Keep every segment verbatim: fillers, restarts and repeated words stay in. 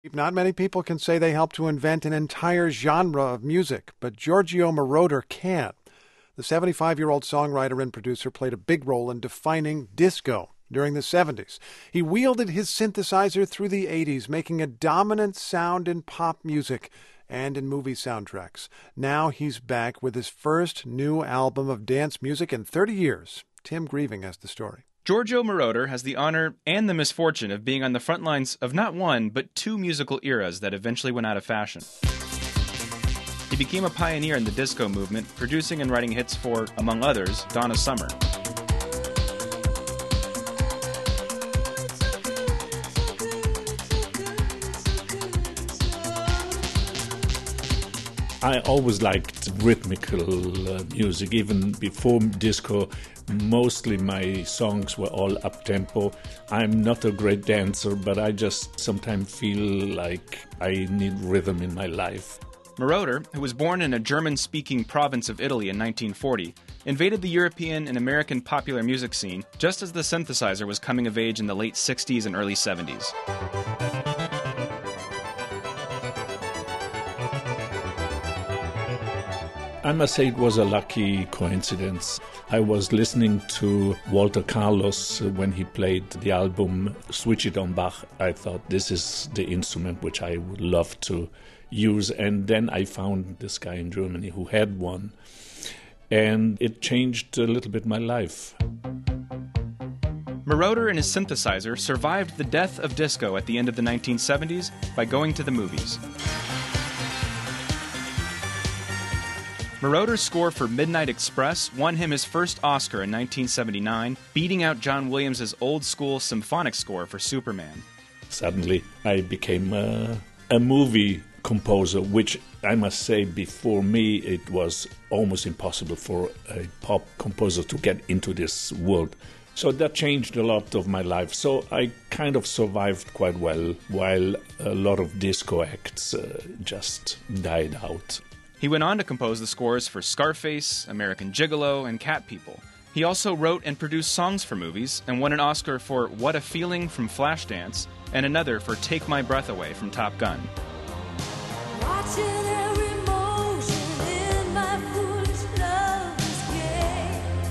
Not many people can say they helped to invent an entire genre of music, but Giorgio Moroder can. The seventy-five-year-old songwriter and producer played a big role in defining disco during the seventies. He wielded his synthesizer through the eighties, making a dominant sound in pop music and in movie soundtracks. Now he's back with his first new album of dance music in thirty years. Tim Grieving has the story. Giorgio Moroder has the honor and the misfortune of being on the front lines of not one, but two musical eras that eventually went out of fashion. He became a pioneer in the disco movement, producing and writing hits for, among others, Donna Summer. I always liked rhythmical uh, music, even before disco. Mostly my songs were all up-tempo. I'm not a great dancer, but I just sometimes feel like I need rhythm in my life. Moroder, who was born in a German-speaking province of Italy in nineteen forty, invaded the European and American popular music scene just as the synthesizer was coming of age in the late sixties and early seventies. I must say it was a lucky coincidence. I was listening to Walter Carlos when he played the album Switch It on Bach. I thought this is the instrument which I would love to use. And then I found this guy in Germany who had one. And it changed a little bit my life. Moroder and his synthesizer survived the death of disco at the end of the nineteen seventies by going to the movies. Moroder's score for Midnight Express won him his first Oscar in nineteen seventy-nine, beating out John Williams' old-school symphonic score for Superman. Suddenly, I became a, a movie composer, which I must say, before me, it was almost impossible for a pop composer to get into this world. So that changed a lot of my life. So I kind of survived quite well, while a lot of disco acts uh, just died out. He went on to compose the scores for Scarface, American Gigolo, and Cat People. He also wrote and produced songs for movies and won an Oscar for What a Feeling from Flashdance and another for Take My Breath Away from Top Gun. Watching every motion in my foolish love's game.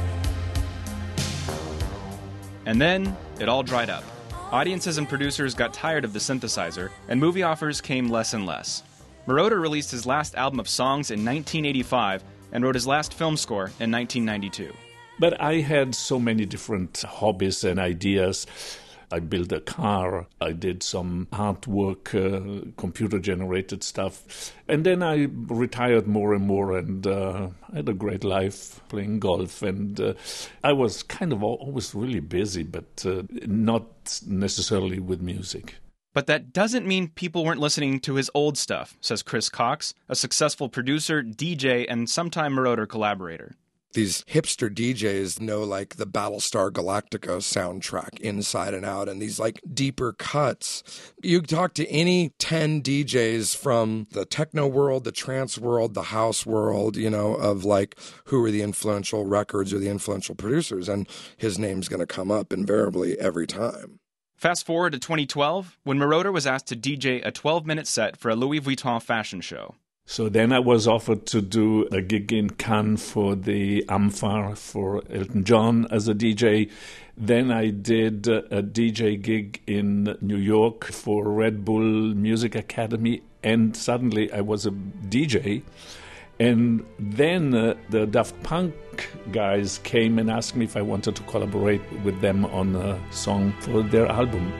And then it all dried up. Audiences and producers got tired of the synthesizer, and movie offers came less and less. Moroder released his last album of songs in nineteen eighty-five and wrote his last film score in nineteen ninety-two. But I had so many different hobbies and ideas. I built a car, I did some artwork, uh, computer-generated stuff. And then I retired more and more, and uh, I had a great life playing golf. And uh, I was kind of always really busy, but uh, not necessarily with music. But that doesn't mean people weren't listening to his old stuff, says Chris Cox, a successful producer, D J, and sometime Moroder collaborator. These hipster D Js know, like, the Battlestar Galactica soundtrack inside and out, and these, like, deeper cuts. You talk to any ten D Js from the techno world, the trance world, the house world, you know, of, like, who are the influential records or the influential producers, and his name's going to come up invariably every time. Fast forward to twenty twelve, when Moroder was asked to D J a twelve-minute set for a Louis Vuitton fashion show. So then I was offered to do a gig in Cannes for the Amphar for Elton John as a D J. Then I did a D J gig in New York for Red Bull Music Academy, and suddenly I was a D J. And then uh, the Daft Punk guys came and asked me if I wanted to collaborate with them on a song for their album.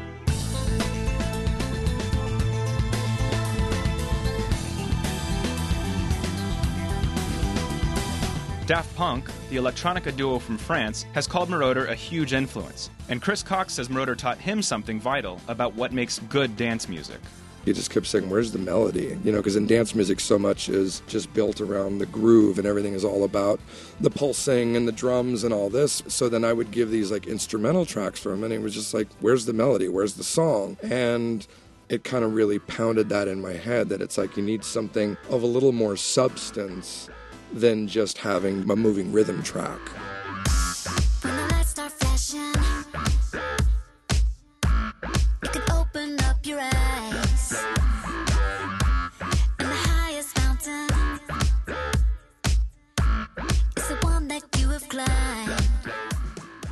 Daft Punk, the electronica duo from France, has called Moroder a huge influence. And Chris Cox says Moroder taught him something vital about what makes good dance music. He just kept saying, where's the melody? You know, because in dance music so much is just built around the groove, and everything is all about the pulsing and the drums and all this. So then I would give these, like, instrumental tracks for him, and it was just like, where's the melody? Where's the song? And it kind of really pounded that in my head, that it's like you need something of a little more substance than just having a moving rhythm track. When the lights start flashing, you can open up your eyes.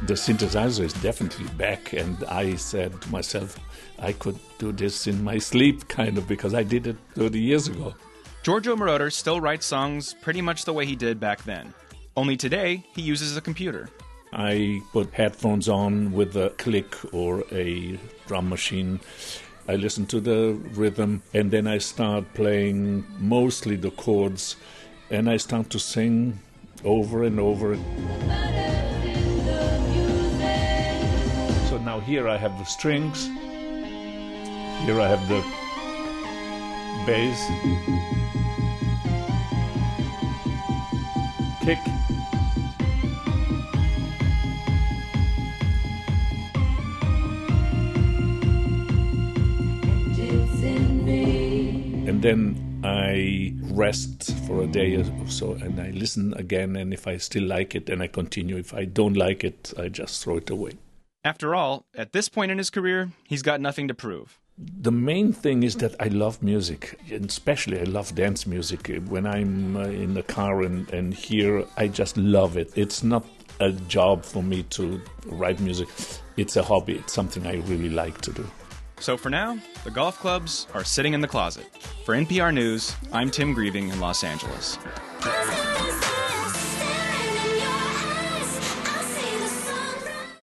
The synthesizer is definitely back, and I said to myself, I could do this in my sleep, kind of, because I did it thirty years ago. Giorgio Moroder still writes songs pretty much the way he did back then. Only today, he uses a computer. I put headphones on with a click or a drum machine. I listen to the rhythm, and then I start playing mostly the chords, and I start to sing over and over. So now here I have the strings, here I have the bass, kick, and then I rest for a day or so, and I listen again, and if I still like it, then I continue. If I don't like it, I just throw it away. After all, at this point in his career, he's got nothing to prove. The main thing is that I love music, and especially I love dance music. When I'm uh, in the car and, and here, I just love it. It's not a job for me to write music. It's a hobby. It's something I really like to do. So for now, the golf clubs are sitting in the closet. For N P R News, I'm Tim Grieving in Los Angeles.